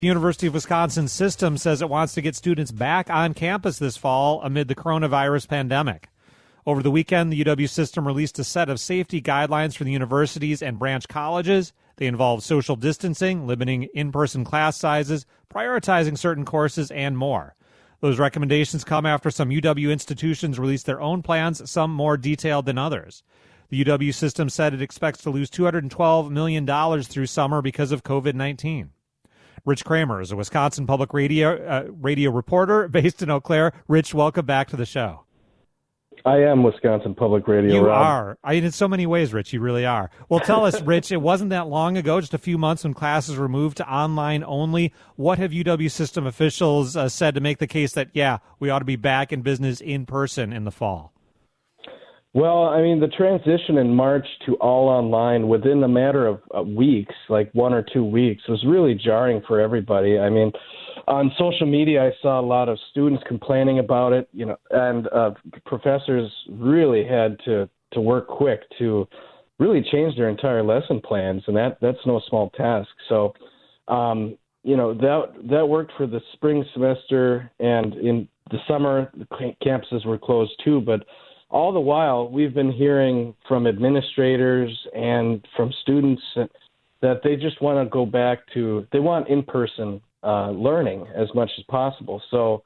The University of Wisconsin system says it wants to get students back on campus this fall amid the coronavirus pandemic. Over the weekend, the UW system released a set of safety guidelines for the universities and branch colleges. They involve social distancing, limiting in-person class sizes, prioritizing certain courses, and more. Those recommendations come after some UW institutions released their own plans, some more detailed than others. The UW system said it expects to lose $212 million through summer because of COVID-19. Rich Kramer is a Wisconsin Public Radio reporter based in Eau Claire. Rich, welcome back to the show. I am Wisconsin Public Radio. You are. In so many ways, Rich, you really are. Well, tell us, Rich, it wasn't that long ago, just a few months when classes were moved to online only. What have UW system officials said to make the case that, we ought to be back in business in person in the fall? Well, I mean, the transition in March to all online within a matter of weeks, like 1 or 2 weeks, was really jarring for everybody. I mean, on social media, I saw a lot of students complaining about it, and professors really had to work quick to really change their entire lesson plans, and that's no small task. So, that worked for the spring semester, and in the summer, the campuses were closed too, but all the while, we've been hearing from administrators and from students that they just want to go back to, they want in-person learning as much as possible. So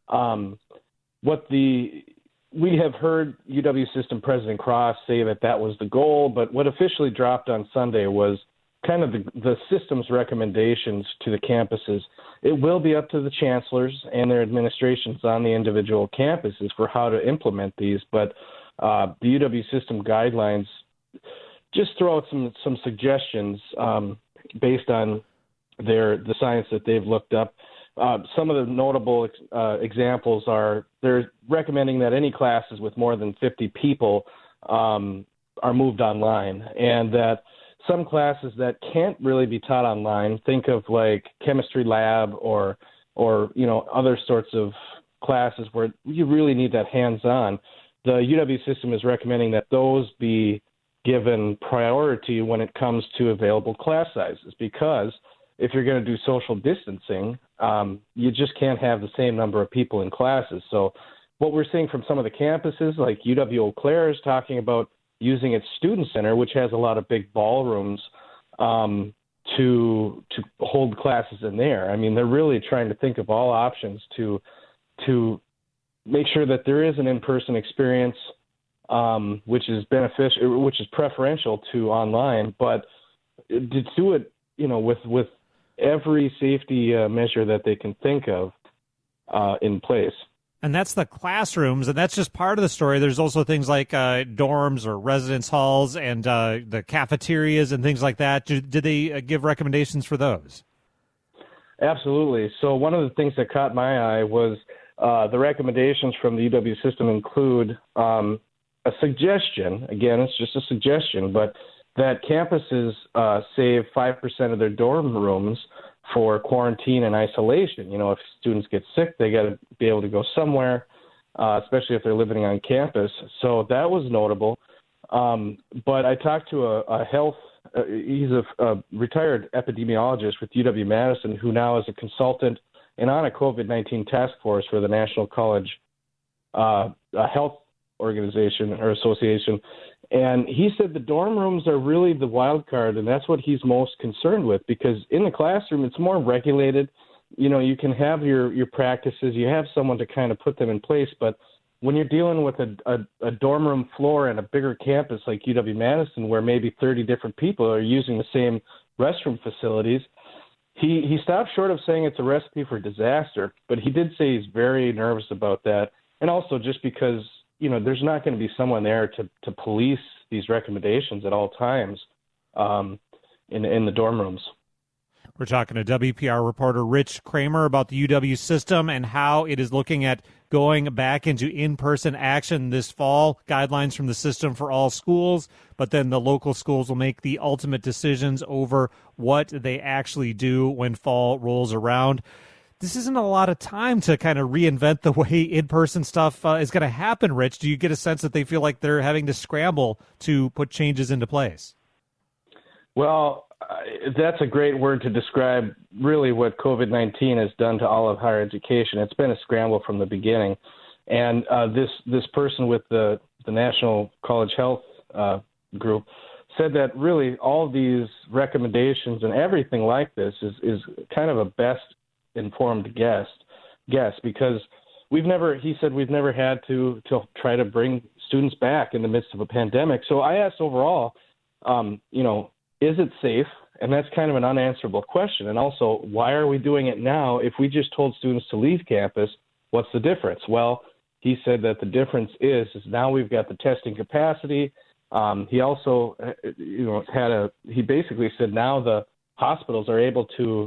we have heard UW System President Cross say that was the goal, but what officially dropped on Sunday was kind of the system's recommendations to the campuses. It will be up to the chancellors and their administrations on the individual campuses for how to implement these, but the UW system guidelines just throw out some suggestions based on the science that they've looked up. Some of the notable examples are they're recommending that any classes with more than 50 people are moved online, and that some classes that can't really be taught online, think of like chemistry lab or other sorts of classes where you really need that hands-on. The UW system is recommending that those be given priority when it comes to available class sizes, because if you're going to do social distancing, you just can't have the same number of people in classes. So what we're seeing from some of the campuses, like UW Eau Claire is talking about using its student center, which has a lot of big ballrooms, to hold classes in there. I mean, they're really trying to think of all options to make sure that there is an in-person experience, which is beneficial, which is preferential to online, but to do it, with every safety measure that they can think of in place. And that's the classrooms, and that's just part of the story. There's also things like dorms or residence halls and the cafeterias and things like that. Did they give recommendations for those? Absolutely. So one of the things that caught my eye was the recommendations from the UW system include a suggestion. Again, it's just a suggestion, but that campuses save 5% of their dorm rooms for quarantine and isolation. If students get sick, they got to be able to go somewhere, especially if they're living on campus. So that was notable. But I talked to he's a retired epidemiologist with UW-Madison who now is a consultant and on a COVID-19 task force for the National College Health Organization or Association. And he said the dorm rooms are really the wild card, and that's what he's most concerned with, because in the classroom, it's more regulated. You can have your practices, you have someone to kind of put them in place, but when you're dealing with a dorm room floor and a bigger campus like UW-Madison, where maybe 30 different people are using the same restroom facilities, he stopped short of saying it's a recipe for disaster, but he did say he's very nervous about that, and also just because there's not going to be someone there to police these recommendations at all times in the dorm rooms. We're talking to WPR reporter Rich Kramer about the UW system and how it is looking at going back into in-person action this fall. Guidelines from the system for all schools, but then the local schools will make the ultimate decisions over what they actually do when fall rolls around. This isn't a lot of time to kind of reinvent the way in-person stuff is going to happen, Rich. Do you get a sense that they feel like they're having to scramble to put changes into place? Well, that's a great word to describe really what COVID-19 has done to all of higher education. It's been a scramble from the beginning. And this person with the National College Health Group said that really all these recommendations and everything like this is kind of a best informed guess because he said we've never had to try to bring students back in the midst of a pandemic. So I asked overall, is it safe? And that's kind of an unanswerable question. And also, why are we doing it now? If we just told students to leave campus, what's the difference? Well, he said that the difference is now we've got the testing capacity. He also, he basically said now the hospitals are able to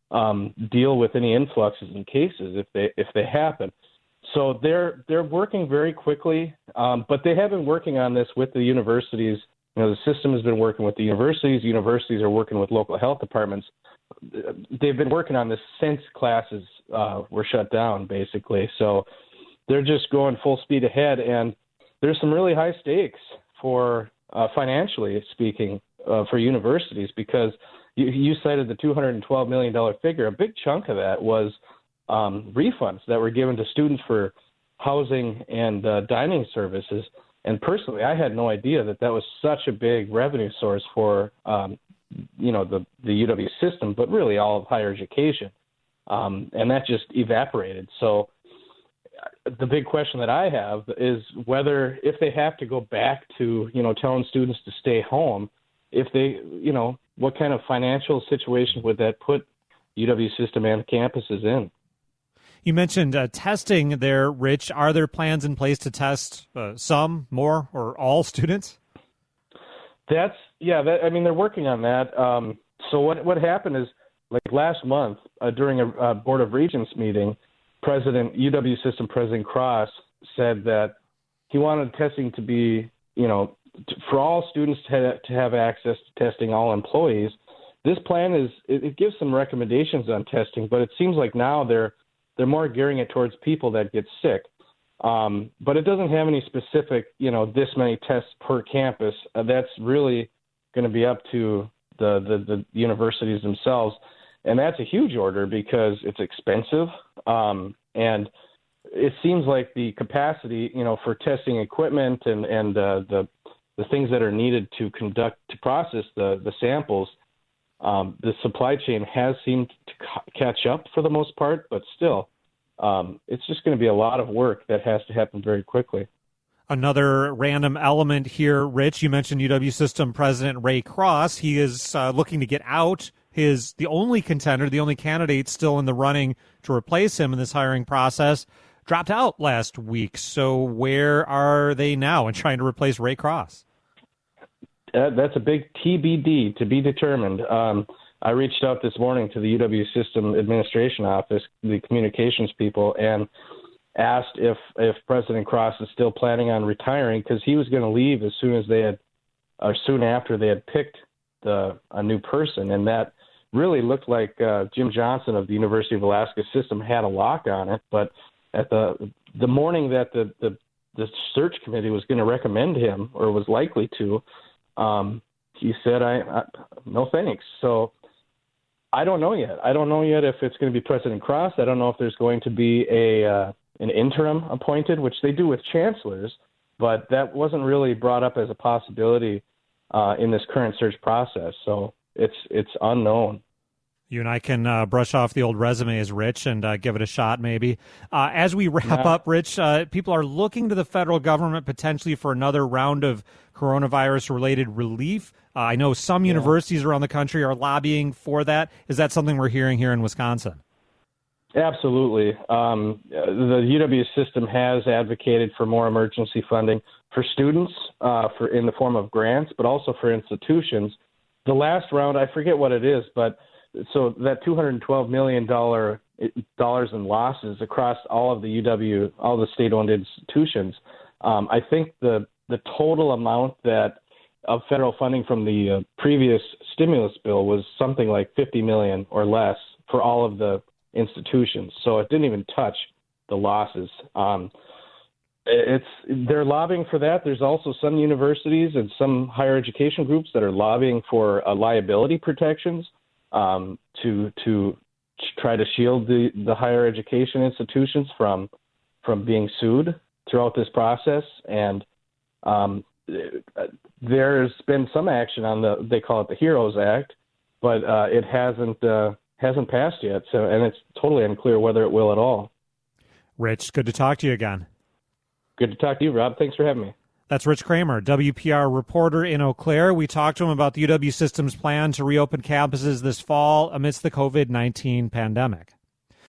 deal with any influxes in cases if they happen. So they're working very quickly, but they have been working on this with the universities. The system has been working with the universities. Universities are working with local health departments. They've been working on this since classes were shut down, basically. So they're just going full speed ahead, and there's some really high stakes for financially speaking for universities because you cited the $212 million figure. A big chunk of that was refunds that were given to students for housing and dining services. And personally, I had no idea that was such a big revenue source for, the UW system, but really all of higher education. And that just evaporated. So the big question that I have is whether if they have to go back to, telling students to stay home, if they, what kind of financial situation would that put UW system and campuses in? You mentioned testing there, Rich. Are there plans in place to test some, more, or all students? They're working on that. So what happened is, like last month during a Board of Regents meeting, UW System President Cross said that he wanted testing to be, for all students to have access to testing, all employees. This plan it gives some recommendations on testing, but it seems like now they're more gearing it towards people that get sick. But it doesn't have any specific, this many tests per campus. That's really going to be up to the universities themselves. And that's a huge order because it's expensive. And it seems like the capacity, for testing equipment and the things that are needed to process the samples, the supply chain has seemed to catch up for the most part, but still, it's just going to be a lot of work that has to happen very quickly. Another random element here, Rich, you mentioned UW System President Ray Cross. He is looking to get out. The only contender, the only candidate still in the running to replace him in this hiring process, dropped out last week. So where are they now in trying to replace Ray Cross? That's a big TBD, to be determined. I reached out this morning to the UW System Administration Office, the communications people, and asked if President Cross is still planning on retiring because he was going to leave as soon after they had picked a new person, and that really looked like Jim Johnson of the University of Alaska System had a lock on it. But at the morning that the search committee was going to recommend him, or was likely to, he said, I no thanks. So I don't know yet. I don't know yet if it's going to be President Cross. I don't know if there's going to be an interim appointed, which they do with chancellors, but that wasn't really brought up as a possibility in this current search process. So it's unknown. You and I can brush off the old resumes, Rich, and give it a shot maybe. As we wrap up, Rich, people are looking to the federal government potentially for another round of coronavirus-related relief. I know some universities around the country are lobbying for that. Is that something we're hearing here in Wisconsin? Absolutely. The UW system has advocated for more emergency funding for students in the form of grants, but also for institutions. The last round, I forget what it is, but so that $212 million in losses across all of the state-owned institutions. I think the total amount of federal funding from the previous stimulus bill was something like $50 million or less for all of the institutions. So it didn't even touch the losses. They're lobbying for that. There's also some universities and some higher education groups that are lobbying for liability protections to try to shield the higher education institutions from being sued throughout this process. And there's been some action on they call it the HEROES Act, but it hasn't passed yet. So, and it's totally unclear whether it will at all. Rich, good to talk to you again. Good to talk to you, Rob. Thanks for having me. That's Rich Kramer, WPR reporter in Eau Claire. We talked to him about the UW System's plan to reopen campuses this fall amidst the COVID-19 pandemic.